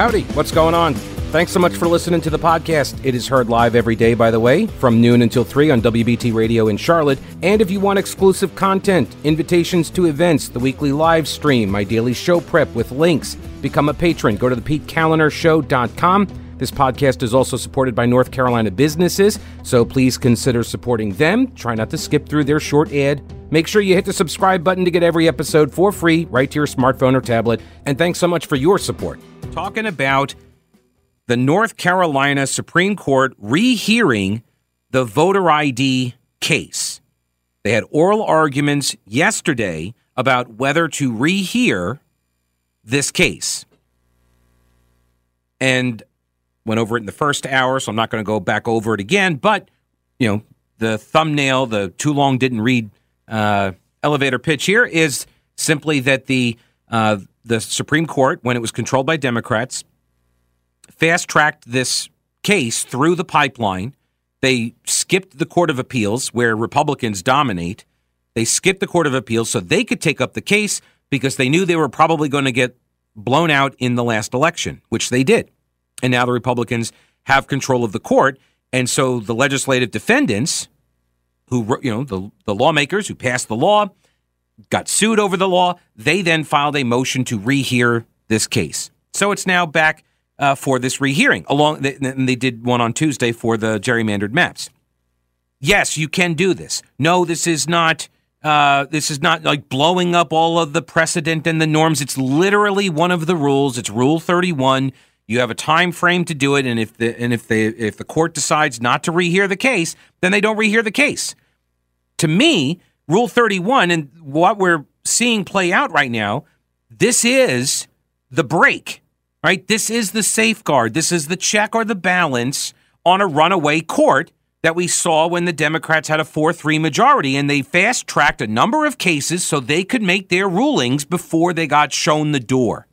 Howdy, what's going on? Thanks so much for listening to the podcast. It is heard live every day, by the way, from noon until 3 on WBT Radio in Charlotte. And if you want exclusive content, invitations to events, the weekly live stream, my daily show prep with links, become a patron. Go to thePeteKaliner.show.com. This podcast is also supported by North Carolina businesses, so please consider supporting them. Try not to skip through their short ad. Make sure you hit the subscribe button to get every episode for free right to your smartphone or tablet. And thanks so much for your support. Talking about the North Carolina Supreme Court rehearing the voter ID case. They had oral arguments yesterday about whether to rehear this case. And went over it in the first hour, so I'm not going to go back over it again. But, you know, the thumbnail, the too long didn't read elevator pitch here is simply that the Supreme Court, when it was controlled by Democrats, fast-tracked this case through the pipeline. They skipped the Court of Appeals, where Republicans dominate. They skipped the Court of Appeals so they could take up the case because they knew they were probably going to get blown out in the last election, which they did. And now the Republicans have control of the court. And so the legislative defendants, who, you know, the lawmakers who passed the law, got sued over the law. They then filed a motion to rehear this case. So it's now back for this rehearing. And they did one on Tuesday for the gerrymandered maps. Yes, you can do this. No, this is not like blowing up all of the precedent and the norms. It's literally one of the rules. It's Rule 31. You have a time frame to do it, and if the court decides not to rehear the case, then they don't rehear the case. To me, Rule 31 and what we're seeing play out right now, this is the break, right? This is the safeguard. This is the check or the balance on a runaway court that we saw when the Democrats had a 4-3 majority, and they fast-tracked a number of cases so they could make their rulings before they got shown the door.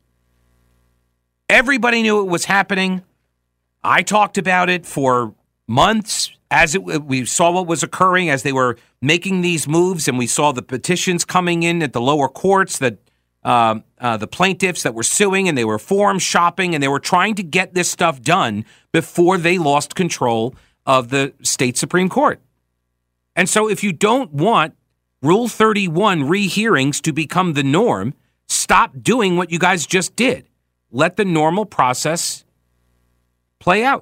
Everybody knew it was happening. I talked about it for months we saw what was occurring as they were making these moves, and we saw the petitions coming in at the lower courts that the plaintiffs that were suing, and they were forum shopping, and they were trying to get this stuff done before they lost control of the state Supreme Court. And so if you don't want Rule 31 rehearings to become the norm, stop doing what you guys just did. Let the normal process play out.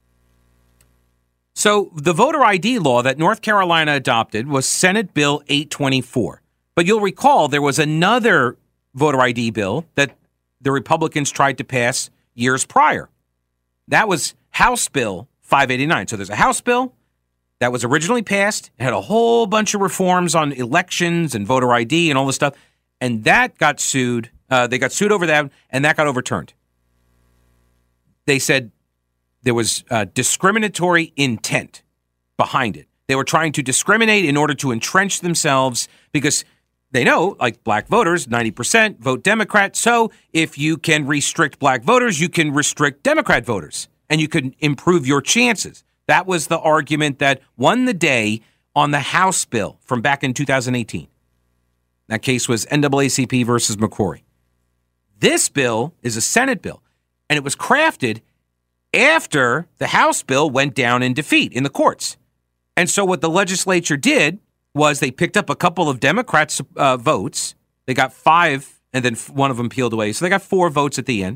So the voter ID law that North Carolina adopted was Senate Bill 824. But you'll recall there was another voter ID bill that the Republicans tried to pass years prior. That was House Bill 589. So there's a House bill that was originally passed. It had a whole bunch of reforms on elections and voter ID and all this stuff. And that got sued. They got sued over that, and that got overturned. They said there was discriminatory intent behind it. They were trying to discriminate in order to entrench themselves because they know, like black voters, 90% vote Democrat. So if you can restrict black voters, you can restrict Democrat voters, and you can improve your chances. That was the argument that won the day on the House bill from back in 2018. That case was NAACP versus McCrory. This bill is a Senate bill, and it was crafted after the House bill went down in defeat in the courts. And so what the legislature did was they picked up a couple of Democrats' votes. They got 5, and then one of them peeled away. So they got 4 votes at the end.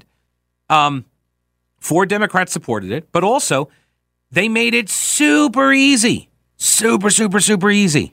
4 Democrats supported it, but also they made it super easy. Super, super, super easy.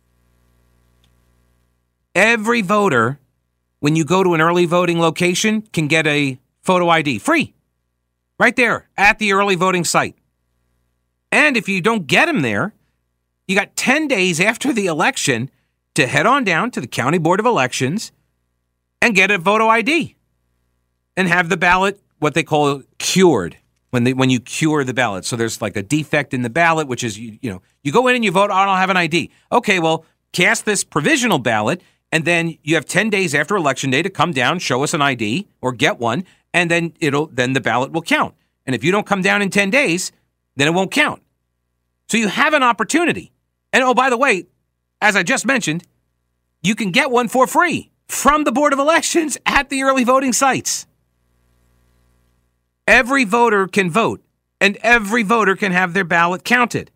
Every voter, when you go to an early voting location, can get a photo ID free right there at the early voting site. And if you don't get them there, you got 10 days after the election to head on down to the County Board of Elections and get a photo ID and have the ballot, what they call cured, when you cure the ballot. So there's like a defect in the ballot, which is, you go in and you vote, I don't have an ID. Okay, well, cast this provisional ballot, and then you have 10 days after Election Day to come down, show us an ID or get one, and then the ballot will count. And if you don't come down in 10 days, then it won't count. So you have an opportunity. And oh, by the way, as I just mentioned, you can get one for free from the Board of Elections at the early voting sites. Every voter can vote, and every voter can have their ballot counted.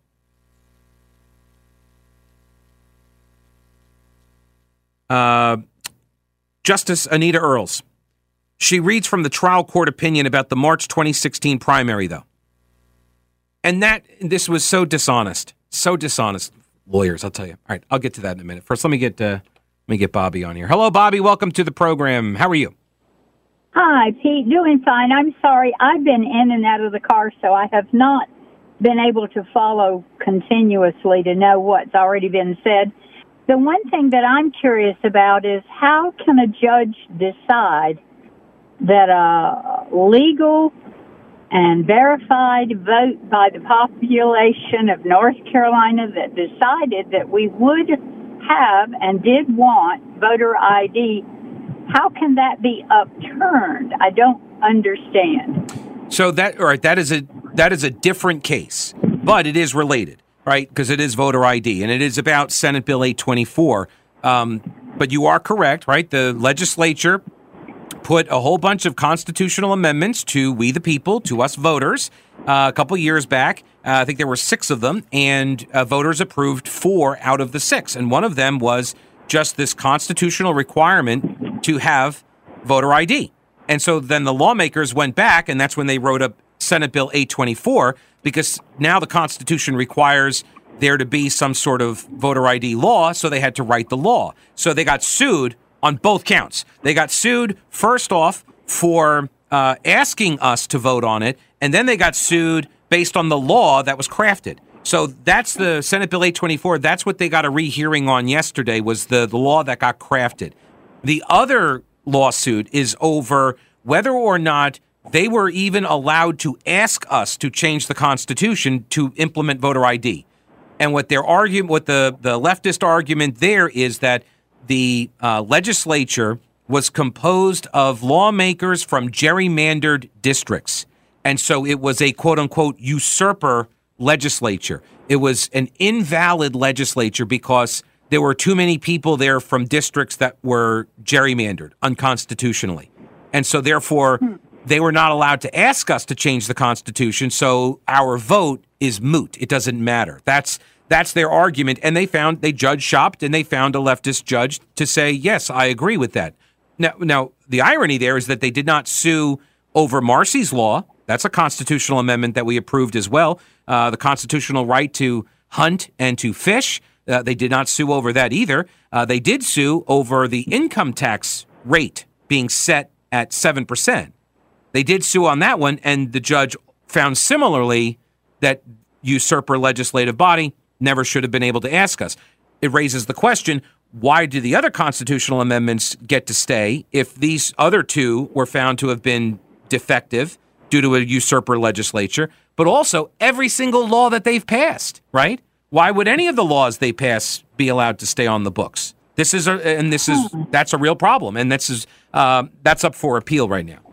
Justice Anita Earls. She reads from the trial court opinion about the March 2016 primary, though. And this was so dishonest. So dishonest. Lawyers, I'll tell you. All right, I'll get to that in a minute. First, let me get Bobby on here. Hello, Bobby. Welcome to the program. How are you? Hi, Pete. Doing fine. I'm sorry. I've been in and out of the car, so I have not been able to follow continuously to know what's already been said. The one thing that I'm curious about is how can a judge decide that a legal and verified vote by the population of North Carolina that decided that we would have and did want voter ID, how can that be upturned? I don't understand. So that is a different case, but it is related, right? Because it is voter ID, and it is about Senate Bill 824. But you are correct, right? The legislature put a whole bunch of constitutional amendments to we the people, to us voters, a couple years back. I think there were 6 of them, and voters approved 4 out of the 6. And one of them was just this constitutional requirement to have voter ID. And so then the lawmakers went back, and that's when they wrote up Senate Bill 824, because now the Constitution requires there to be some sort of voter ID law, so they had to write the law. So they got sued on both counts. They got sued, first off, for asking us to vote on it, and then they got sued based on the law that was crafted. So that's the Senate Bill 824. That's what they got a rehearing on yesterday, was the law that got crafted. The other lawsuit is over whether or not they were even allowed to ask us to change the Constitution to implement voter ID. And what their argument, what the leftist argument there is that the legislature was composed of lawmakers from gerrymandered districts. And so it was a quote-unquote usurper legislature. It was an invalid legislature because there were too many people there from districts that were gerrymandered unconstitutionally. And so therefore, they were not allowed to ask us to change the Constitution, so our vote is moot. It doesn't matter. That's their argument, and they judge shopped, and they found a leftist judge to say, yes, I agree with that. Now, the irony there is that they did not sue over Marcy's law. That's a constitutional amendment that we approved as well. The constitutional right to hunt and to fish. They did not sue over that either. They did sue over the income tax rate being set at 7%. They did sue on that one, and the judge found similarly that usurper legislative body never should have been able to ask us. It raises the question, why do the other constitutional amendments get to stay if these other 2 were found to have been defective due to a usurper legislature, but also every single law that they've passed, right? Why would any of the laws they pass be allowed to stay on the books? That's a real problem, and that's up for appeal right now.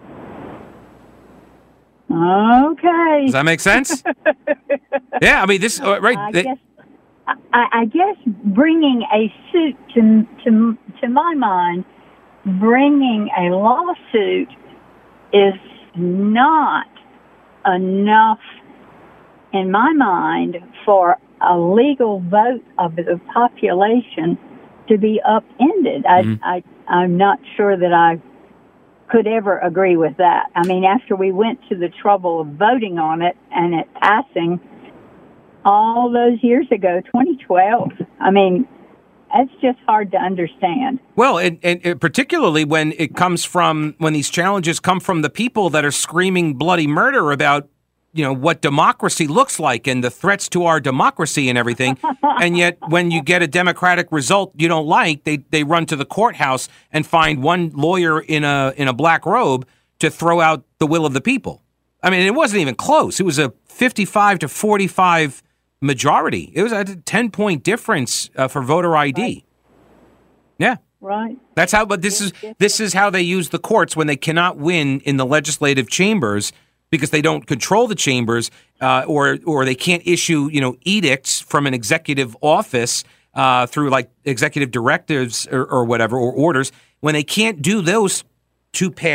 Okay. Does that make sense? Yeah, I mean this right. I guess bringing a suit to my mind, bringing a lawsuit is not enough in my mind for a legal vote of the population to be upended. I'm not sure that I could ever agree with that. I mean, after we went to the trouble of voting on it and it passing all those years ago, 2012, I mean, that's just hard to understand. Well, and particularly when these challenges come from the people that are screaming bloody murder about, what democracy looks like and the threats to our democracy and everything. And yet when you get a democratic result you don't like, they run to the courthouse and find one lawyer in a black robe to throw out the will of the people. I mean, it wasn't even close. It was a 55 to 45 majority. It was a 10-point difference for voter ID. Right. Yeah. Right. That's how, but this is how they use the courts when they cannot win in the legislative chambers because they don't control the chambers, or they can't issue, edicts from an executive office through like executive directives or whatever, or orders. When they can't do those 2 paths,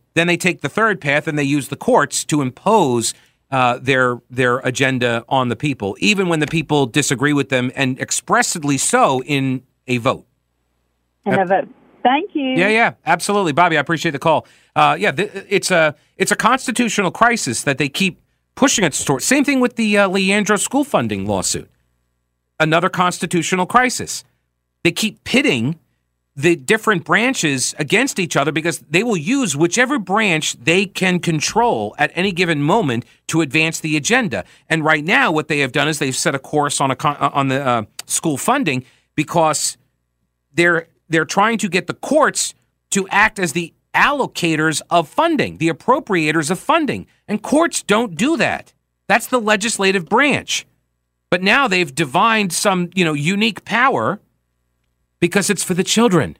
then they take the third path and they use the courts to impose their agenda on the people, even when the people disagree with them, and expressly so in a vote. Thank you. Yeah, absolutely, Bobby. I appreciate the call. It's a constitutional crisis that they keep pushing it towards. Same thing with the Leandro school funding lawsuit. Another constitutional crisis. They keep pitting the different branches against each other because they will use whichever branch they can control at any given moment to advance the agenda. And right now, what they have done is they've set a course on the school funding because they're trying to get the courts to act as the allocators of funding, the appropriators of funding. And courts don't do that. That's the legislative branch. But now they've divined some, unique power because it's for the children.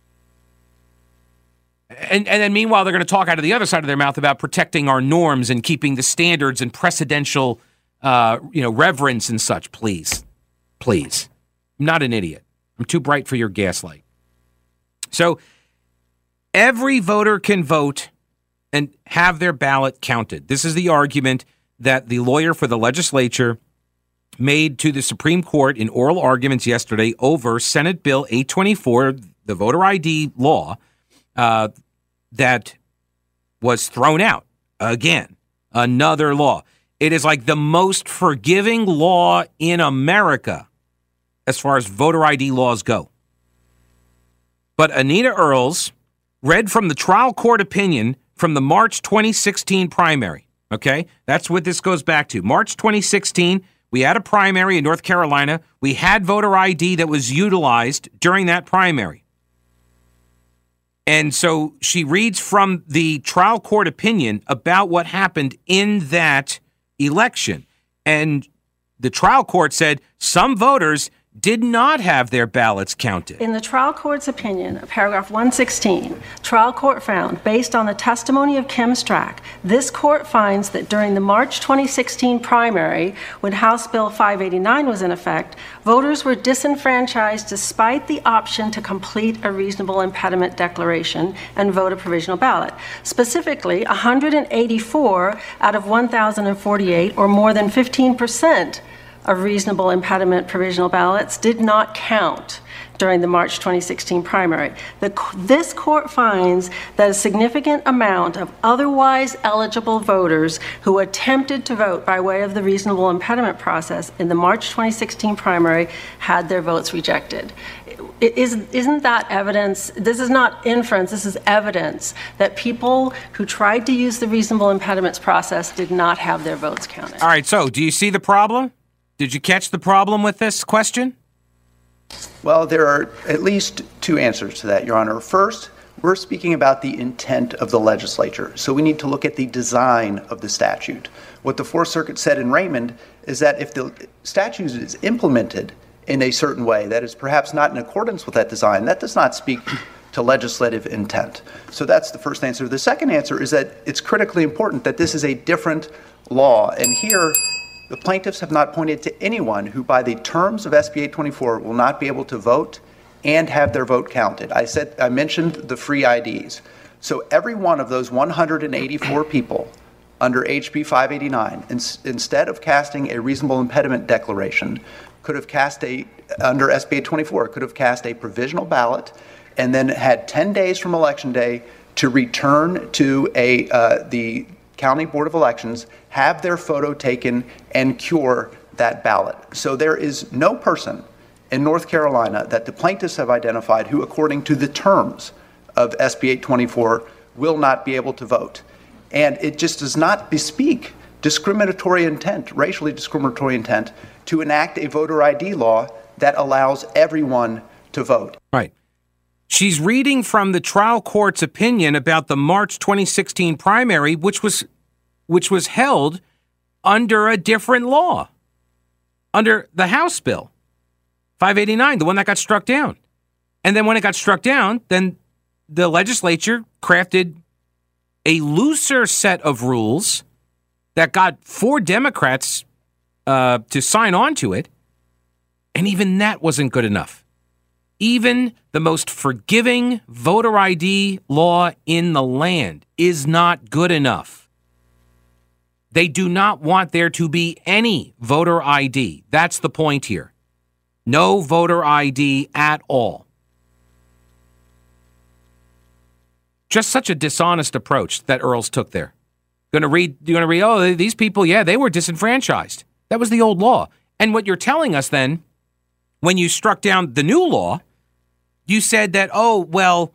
And then meanwhile, they're going to talk out of the other side of their mouth about protecting our norms and keeping the standards and precedential, reverence and such. Please. I'm not an idiot. I'm too bright for your gaslight. So every voter can vote and have their ballot counted. This is the argument that the lawyer for the legislature made to the Supreme Court in oral arguments yesterday over Senate Bill 824, the voter ID law, that was thrown out. Again, another law. It is like the most forgiving law in America as far as voter ID laws go. But Anita Earls read from the trial court opinion from the March 2016 primary. Okay? That's what this goes back to. March 2016, we had a primary in North Carolina. We had voter ID that was utilized during that primary. And so she reads from the trial court opinion about what happened in that election. And the trial court said some voters did not have their ballots counted. In the trial court's opinion, paragraph 116, trial court found, based on the testimony of Kim Strack, this court finds that during the March 2016 primary, when House Bill 589 was in effect, voters were disenfranchised despite the option to complete a reasonable impediment declaration and vote a provisional ballot. Specifically, 184 out of 1,048, or more than 15%, of reasonable impediment provisional ballots did not count during the March 2016 primary. This court finds that a significant amount of otherwise eligible voters who attempted to vote by way of the reasonable impediment process in the March 2016 primary had their votes rejected. Isn't that evidence? This is not inference, this is evidence that people who tried to use the reasonable impediments process did not have their votes counted. All right, so do you see the problem? Did you catch the problem with this question? Well, there are at least two answers to that, Your Honor. First, we're speaking about the intent of the legislature, so we need to look at the design of the statute. What the Fourth Circuit said in Raymond is that if the statute is implemented in a certain way that is perhaps not in accordance with that design, that does not speak to legislative intent. So that's the first answer. The second answer is that it's critically important that this is a different law, and here the plaintiffs have not pointed to anyone who, by the terms of SB 824, will not be able to vote and have their vote counted. I mentioned the free IDs. So every one of those 184 people under HB 589, instead of casting a reasonable impediment declaration, could have cast under SB 824, could have cast a provisional ballot and then had 10 days from Election Day to return to the County Board of Elections, have their photo taken, and cure that ballot. So there is no person in North Carolina that the plaintiffs have identified who, according to the terms of SB 824, will not be able to vote. And it just does not bespeak discriminatory intent, racially discriminatory intent, to enact a voter ID law that allows everyone to vote. Right. She's reading from the trial court's opinion about the March 2016 primary, which was held under a different law, under the House Bill 589, the one that got struck down. And then when it got struck down, then the legislature crafted a looser set of rules that got 4 Democrats to sign on to it, and even that wasn't good enough. Even the most forgiving voter ID law in the land is not good enough. They do not want there to be any voter ID. That's the point here. No voter ID at all. Just such a dishonest approach that Earls took there. You're going to read, oh, these people, yeah, they were disenfranchised. That was the old law. And what you're telling us then, when you struck down the new law, you said that, oh, well,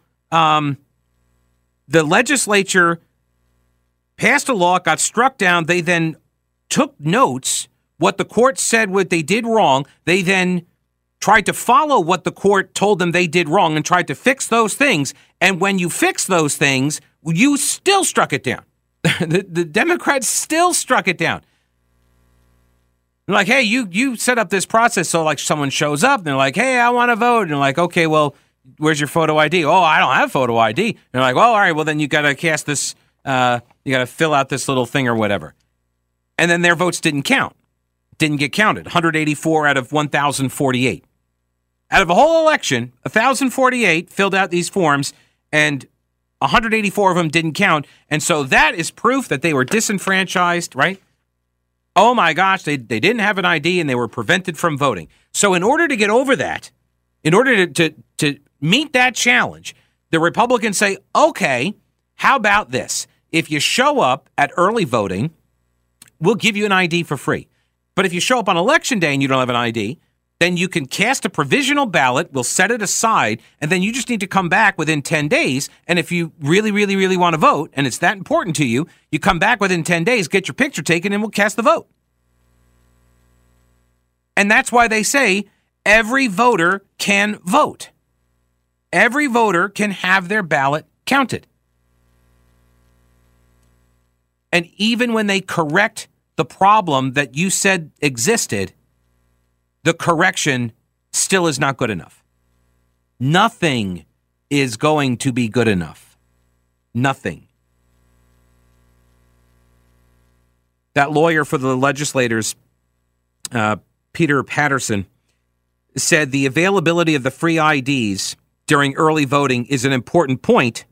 the legislature passed a law, it got struck down. They then took notes, what the court said what they did wrong. They then tried to follow what the court told them they did wrong and tried to fix those things. And when you fix those things, you still struck it down. The Democrats still struck it down. They're like, hey, you set up this process so like someone shows up and they're like, hey, I want to vote. And they're like, okay, well, where's your photo ID? Oh, I don't have photo ID. And they're like, well, all right, well, then you got to cast this, you got to fill out this little thing or whatever. And then their votes didn't count. Didn't get counted. 184 out of 1,048. Out of a whole election, 1,048 filled out these forms and 184 of them didn't count. And so that is proof that they were disenfranchised, right? Oh my gosh, they didn't have an ID and they were prevented from voting. So in order to get over that, in order to meet that challenge, the Republicans say, okay, how about this? If you show up at early voting, we'll give you an ID for free. But if you show up on election day and you don't have an ID, then you can cast a provisional ballot, we'll set it aside, and then you just need to come back within 10 days. And if you really, really, really want to vote, and it's that important to you, you come back within 10 days, get your picture taken, and we'll cast the vote. And that's why they say every voter can vote. Every voter can have their ballot counted. And even when they correct the problem that you said existed, the correction still is not good enough. Nothing is going to be good enough. Nothing. That lawyer for the legislators, Peter Patterson, said the availability of the free IDs during early voting is an important point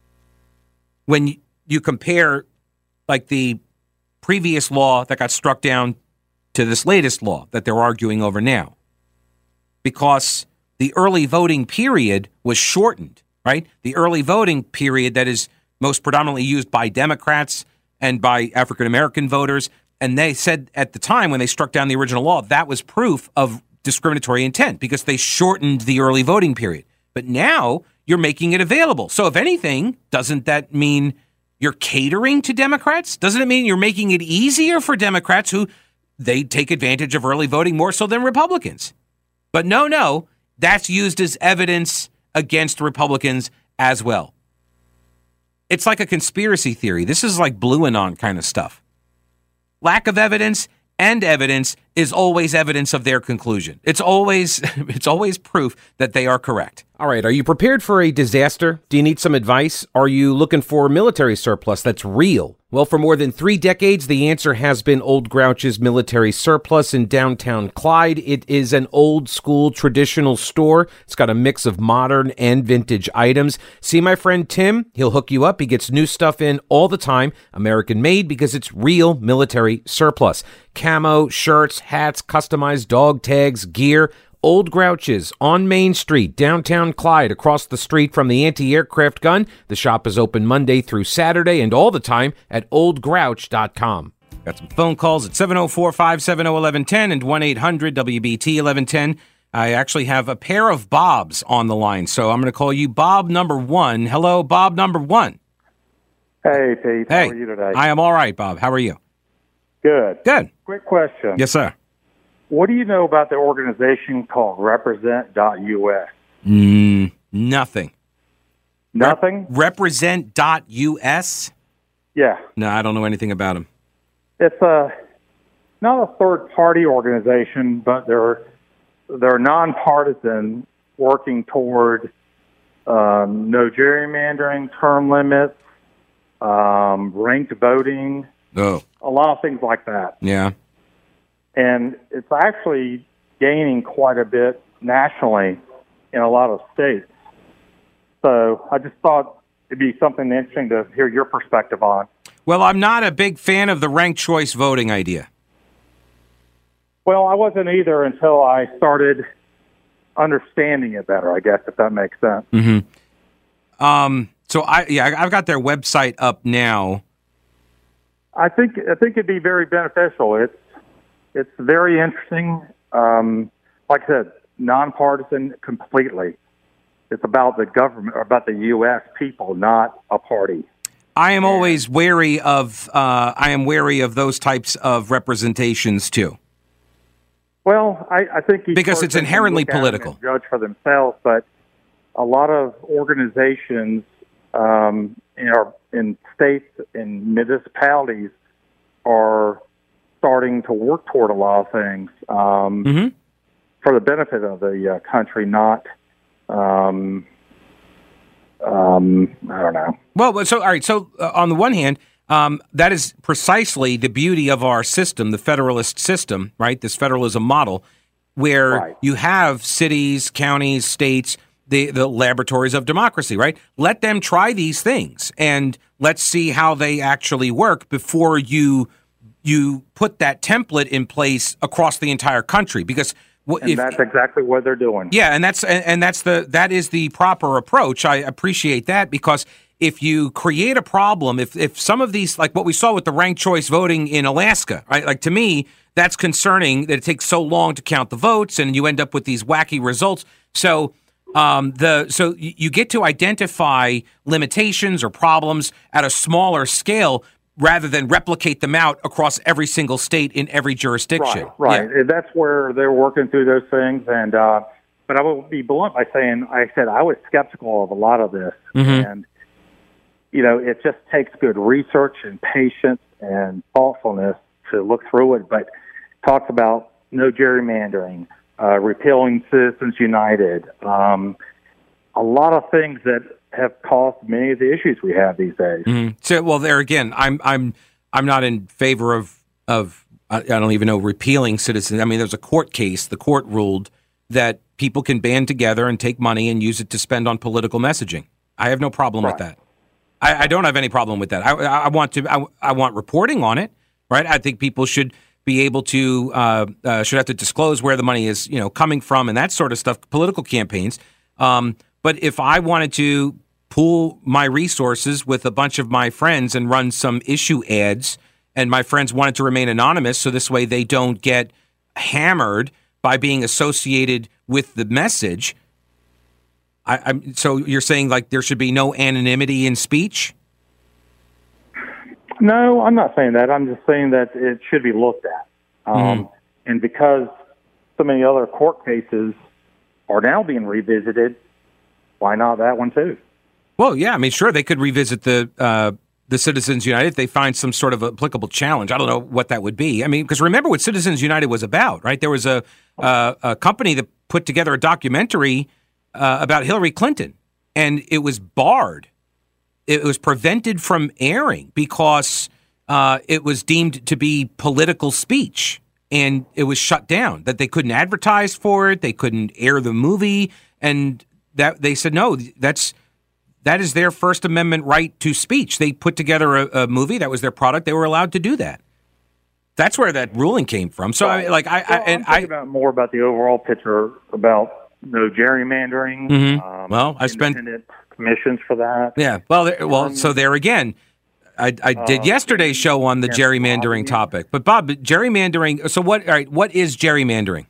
when you compare like the previous law that got struck down to this latest law that they're arguing over now. Because the early voting period was shortened, right? The early voting period that is most predominantly used by Democrats and by African-American voters. And they said at the time when they struck down the original law, that was proof of discriminatory intent because they shortened the early voting period. But now you're making it available. So if anything, doesn't that mean you're catering to Democrats? Doesn't it mean you're making it easier for Democrats who they take advantage of early voting more so than Republicans? But no, that's used as evidence against Republicans as well. It's like a conspiracy theory. This is like Blue Anon kind of stuff. Lack of evidence and evidence is always evidence of their conclusion. It's always proof that they are correct. All right, are you prepared for a disaster? Do you need some advice? Are you looking for military surplus that's real? Well, for more than 3 decades, the answer has been Old Grouch's Military Surplus in downtown Clyde. It is an old school traditional store. It's got a mix of modern and vintage items. See my friend Tim? He'll hook you up. He gets new stuff in all the time, American made, because it's real military surplus. Camo, shirts, hats, customized dog tags, gear. Old Grouch's on Main Street, downtown Clyde, across the street from the anti-aircraft gun. The shop is open Monday through Saturday and all the time at oldgrouch.com. Got some phone calls at 704-570-1110 and 1-800-WBT-1110. I actually have a pair of Bobs on the line, so I'm going to call you Bob number 1. Hello, Bob number 1. Hey, Pete. Hey, how are you today? I am all right, Bob. How are you? Good. Good. Quick question. Yes, sir. What do you know about the organization called Represent.us? Nothing. Nothing? Represent.us? Yeah. No, I don't know anything about them. It's not a third-party organization, but they're nonpartisan, working toward no gerrymandering, term limits, ranked voting, a lot of things like that. Yeah. And it's actually gaining quite a bit nationally. in a lot of states. So I just thought it'd be something interesting to hear your perspective on. Well, I'm not a big fan of the ranked choice voting idea. Well, I wasn't either until I started understanding it better, I guess, if that makes sense. Mm-hmm. So I've got their website up now. I think it'd be very beneficial. It's very interesting. Like I said, nonpartisan completely. It's about the government, or about the U.S. people, not a party. I am always wary of. I am wary of those types of representations too. Well, I think because it's inherently political. Judge for themselves, but a lot of organizations in states and municipalities are starting to work toward a lot of things for the benefit of the country, not. I don't know. Well, so all right. So on the one hand, that is precisely the beauty of our system, the federalist system, right? This federalism model, where you have cities, counties, states, the laboratories of democracy, right? Let them try these things, and let's see how they actually work before you put that template in place across the entire country, because. That's exactly what they're doing. Yeah, and that is the proper approach. I appreciate that, because if you create a problem, if some of these, like what we saw with the ranked choice voting in Alaska, right? Like, to me, that's concerning that it takes so long to count the votes, and you end up with these wacky results. So you get to identify limitations or problems at a smaller scale, rather than replicate them out across every single state in every jurisdiction. Right. Yeah. That's where they're working through those things. And but I will be blunt by saying, I said I was skeptical of a lot of this. Mm-hmm. And, it just takes good research and patience and thoughtfulness to look through it. But it talks about no gerrymandering, repealing Citizens United, a lot of things that have caused many of the issues we have these days. Mm-hmm. So, well, there again, I'm not in favor of I don't even know, repealing citizens. I mean, there's a court case. The court ruled that people can band together and take money and use it to spend on political messaging. I have no problem with that. I don't have any problem with that. I want reporting on it, right? I think people should be able to should have to disclose where the money is, coming from, and that sort of stuff. Political campaigns. But if I wanted to pool my resources with a bunch of my friends and run some issue ads, and my friends wanted to remain anonymous so this way they don't get hammered by being associated with the message. So you're saying, like, there should be no anonymity in speech? No, I'm not saying that. I'm just saying that it should be looked at. And because so many other court cases are now being revisited, why not that one too? Well, yeah, I mean, sure, they could revisit the Citizens United if they find some sort of applicable challenge. I don't know what that would be. I mean, because remember what Citizens United was about, right? There was a company that put together a documentary about Hillary Clinton, and it was barred. It was prevented from airing because it was deemed to be political speech, and it was shut down. That they couldn't advertise for it, they couldn't air the movie, and that they said no, that is their First Amendment right to speech. They put together a movie that was their product. They were allowed to do that. That's where that ruling came from. So, I'm thinking about more about the overall picture about no gerrymandering. Mm-hmm. Well, I spent independent commissions for that. Yeah. Well, so there again, I did yesterday's show on the gerrymandering topic. But Bob, gerrymandering. So what? All right. What is gerrymandering?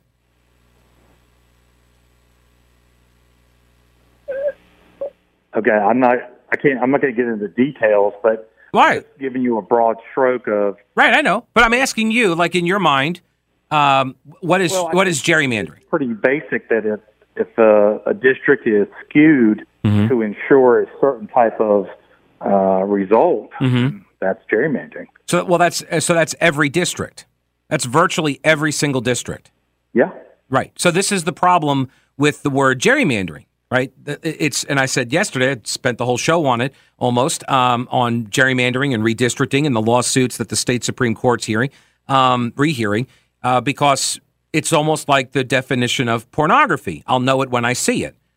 Okay, I'm not going to get into details, but why? Just giving you a broad stroke of right. I know, but I'm asking you, like, in your mind, what is gerrymandering? It's pretty basic that if a district is skewed mm-hmm. to ensure a certain type of result, mm-hmm. that's gerrymandering. So that's every district. That's virtually every single district. Yeah. Right. So this is the problem with the word gerrymandering. Right. And I said yesterday, I spent the whole show on it almost on gerrymandering and redistricting and the lawsuits that the state Supreme Court's rehearing, because it's almost like the definition of pornography. I'll know it when I see it.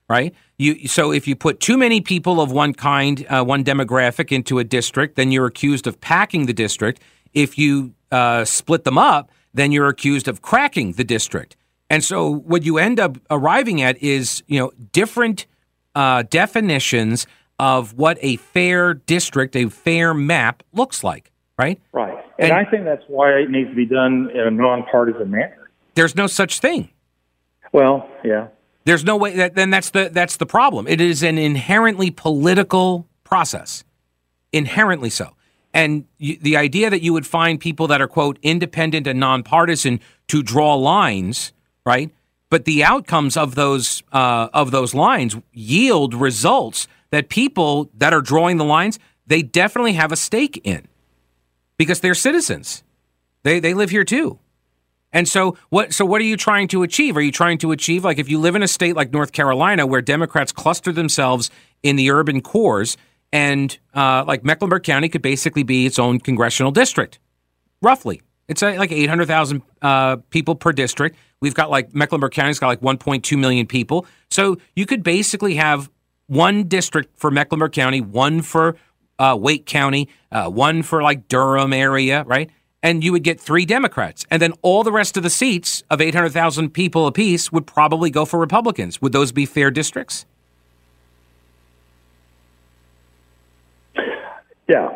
right? So if you put too many people of one kind, one demographic into a district, then you're accused of packing the district. If you split them up, then you're accused of cracking the district. And so what you end up arriving at is, different definitions of what a fair district, a fair map looks like, right? Right. And I think that's why it needs to be done in a nonpartisan manner. There's no such thing. Well, yeah. There's no way. Then that's the problem. It is an inherently political process, inherently so. And the idea that you would find people that are, quote, independent and nonpartisan to draw lines, right? But the outcomes of those lines yield results that people that are drawing the lines, they definitely have a stake in, because they're citizens. They live here too. And so what are you trying to achieve? Are you trying to achieve, like, if you live in a state like North Carolina where Democrats cluster themselves in the urban cores, and like Mecklenburg County could basically be its own congressional district, roughly. It's like 800,000 people per district. We've got, like, Mecklenburg County's got like 1.2 million people. So you could basically have one district for Mecklenburg County, one for Wake County, one for like Durham area, right? And you would get 3 Democrats. And then all the rest of the seats of 800,000 people apiece would probably go for Republicans. Would those be fair districts? Yeah,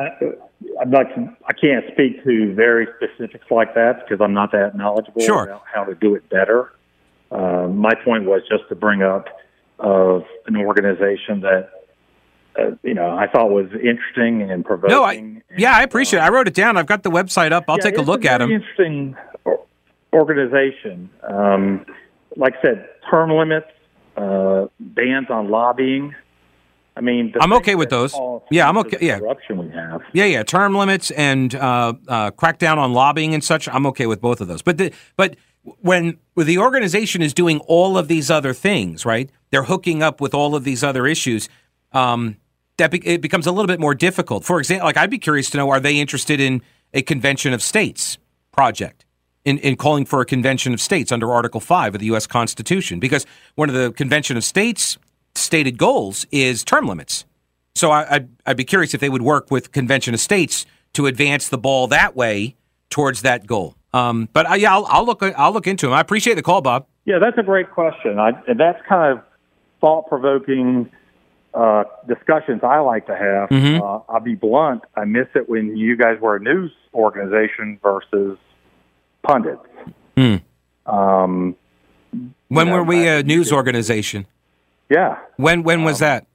I can't speak to very specifics like that because I'm not that knowledgeable about how to do it better. My point was just to bring up of an organization that I thought was interesting and provoking. I appreciate it. I wrote it down. I've got the website up. I'll take a look at them. It's a very interesting organization. Like I said, term limits, bans on lobbying. I mean, I'm okay with those. Yeah, I'm okay. Yeah, corruption we have. Yeah. Term limits and crackdown on lobbying and such. I'm okay with both of those. But when the organization is doing all of these other things, right? They're hooking up with all of these other issues. It becomes a little bit more difficult. For example, like, I'd be curious to know, are they interested in a convention of states project, in calling for a convention of states under Article 5 of the U.S. Constitution? Because one of the convention of states stated goals is term limits. So I'd be curious if they would work with convention of states to advance the ball that way towards that goal. But I'll look into them. I appreciate the call, Bob. Yeah, that's a great question. And that's kind of thought-provoking discussions I like to have. Mm-hmm. I'll be blunt. I miss it when you guys were a news organization versus pundits. When were we a news organization? Yeah. When was that?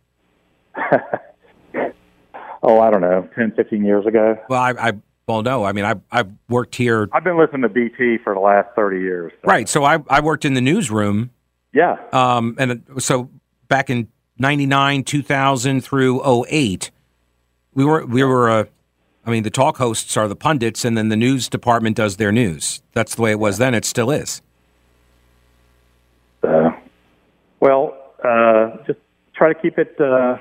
I don't know, 10, 15 years ago. Well, no. I mean, I've worked here. I've been listening to BT for the last 30 years. So. Right. So I worked in the newsroom. Yeah. And so back in 99, 2000 through 08, we were the talk hosts are the pundits, and then the news department does their news. That's the way it was then. It still is. Just try to keep it,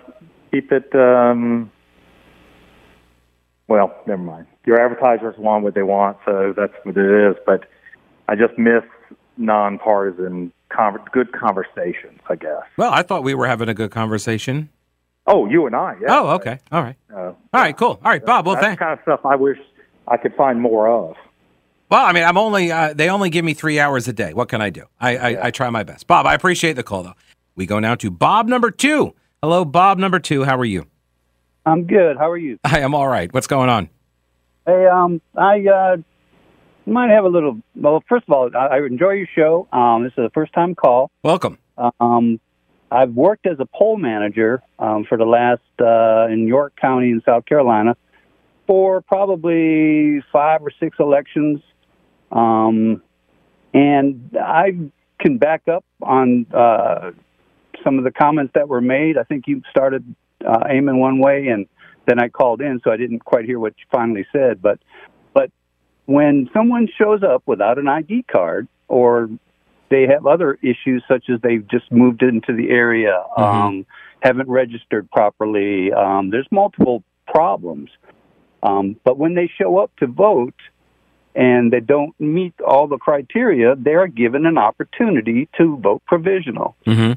never mind. Your advertisers want what they want, so that's what it is. But I just miss nonpartisan, good conversations, I guess. Well, I thought we were having a good conversation. Oh, you and I, yeah. Oh, okay. All right. All right, cool. All right, Bob, well, that's the kind of stuff I wish I could find more of. Well, I mean, they only give me 3 hours a day. What can I do? I try my best. Bob, I appreciate the call, though. We go now to Bob number 2. Hello, Bob number 2. How are you? I'm good. How are you? Hi, I'm all right. What's going on? Hey, I might have a little. Well, first of all, I enjoy your show. This is a first-time call. Welcome. I've worked as a poll manager for the last in York County in South Carolina for probably 5 or 6 elections, and I can back up on some of the comments that were made. I think you started aiming one way, and then I called in, so I didn't quite hear what you finally said. But when someone shows up without an ID card, or they have other issues such as they've just moved into the area, haven't registered properly, there's multiple problems. But when they show up to vote and they don't meet all the criteria, they are given an opportunity to vote provisional.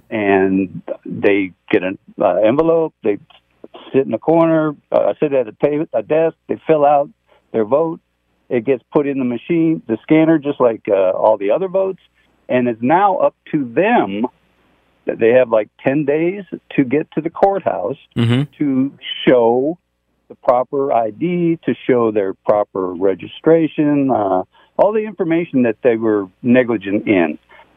And they get an envelope, they sit in a corner, sit at a desk, they fill out their vote. It gets put in the machine, the scanner, just like all the other votes, and it's now up to them. They have like 10 days to get to the courthouse to show the proper ID, to show their proper registration, all the information that they were negligent in.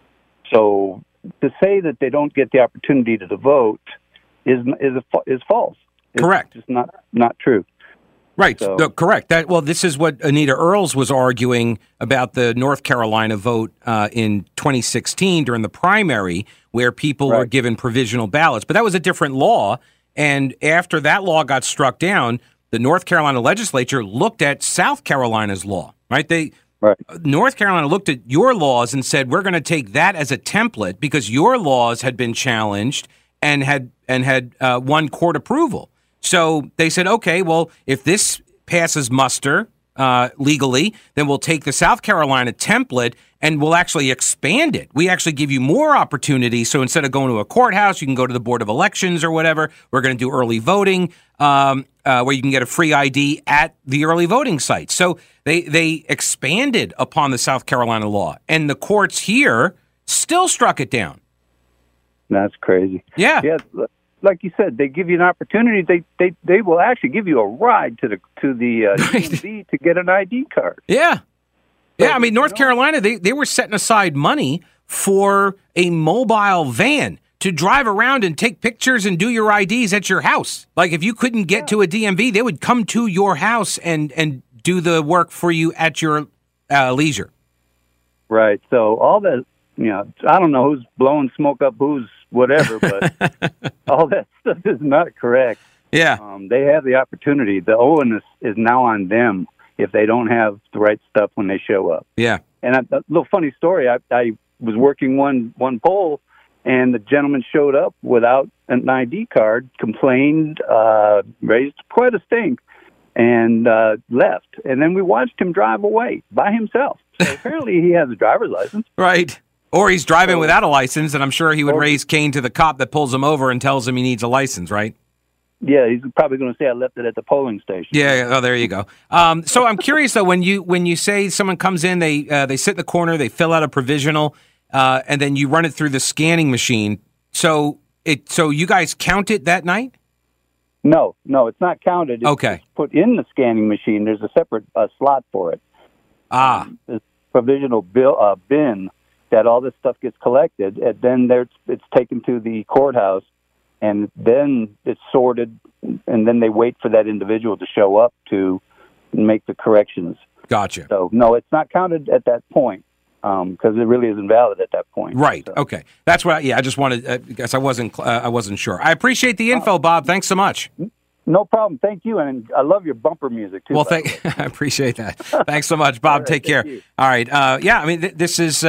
So to say that they don't get the opportunity to vote is false. Correct. It's just not true. Right. So, No, correct. This is what Anita Earls was arguing about the North Carolina vote in 2016 during the primary, where people were given provisional ballots. But that was a different law. And after that law got struck down, the North Carolina legislature looked at South Carolina's law. North Carolina looked at your laws and said, we're going to take that as a template because your laws had been challenged and had won court approval. So they said, okay, well, if this passes muster legally, then we'll take the South Carolina template and we'll actually expand it. We actually give you more opportunity. So instead of going to a courthouse, you can go to the Board of Elections or whatever. We're going to do early voting where you can get a free ID at the early voting site. So they expanded upon the South Carolina law, and the courts here still struck it down. That's crazy. Yeah. Like you said, they give you an opportunity. They will actually give you a ride to the DMV to get an ID card. Yeah. I mean, North Carolina, they were setting aside money for a mobile van to drive around and take pictures and do your IDs at your house. Like if you couldn't get to a DMV, they would come to your house and do the work for you at your leisure. Right. So all that, I don't know who's blowing smoke up who's whatever, but all that stuff is not correct. Yeah. They have the opportunity. The onus is now on them if they don't have the right stuff when they show up. Yeah. And a little funny story, I was working one poll, and the gentleman showed up without an ID card, complained, raised quite a stink, and left. And then we watched him drive away by himself. So apparently he has a driver's license. Right. Or he's driving without a license, and I'm sure he would raise Cain to the cop that pulls him over and tells him he needs a license, right? Yeah, he's probably going to say I left it at the polling station. Yeah. Oh, there you go. So I'm curious though, when you say someone comes in, they sit in the corner, they fill out a provisional, and then you run it through the scanning machine. So you guys count it that night? No, it's not counted. It's put in the scanning machine. There's a separate slot for it. This provisional bin that all this stuff gets collected, and then it's taken to the courthouse, and then it's sorted, and then they wait for that individual to show up to make the corrections. Gotcha. So, no, it's not counted at that point because it really isn't valid at that point. Right. So. Okay. That's what. I just wanted. Because I wasn't sure. I appreciate the info, Bob. Thanks so much. No problem. Thank you, and I love your bumper music too. Well, I appreciate that. Thanks so much, Bob. Take care. All right. I mean, this is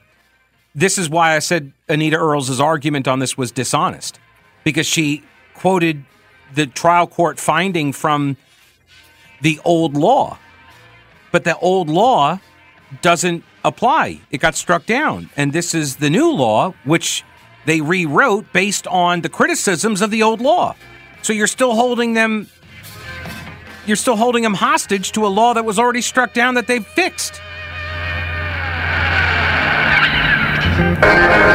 why I said Anita Earls' argument on this was dishonest, because she quoted the trial court finding from the old law, but the old law doesn't apply. It got struck down, and this is the new law, which they rewrote based on the criticisms of the old law. So you're still holding them hostage to a law that was already struck down that they've fixed.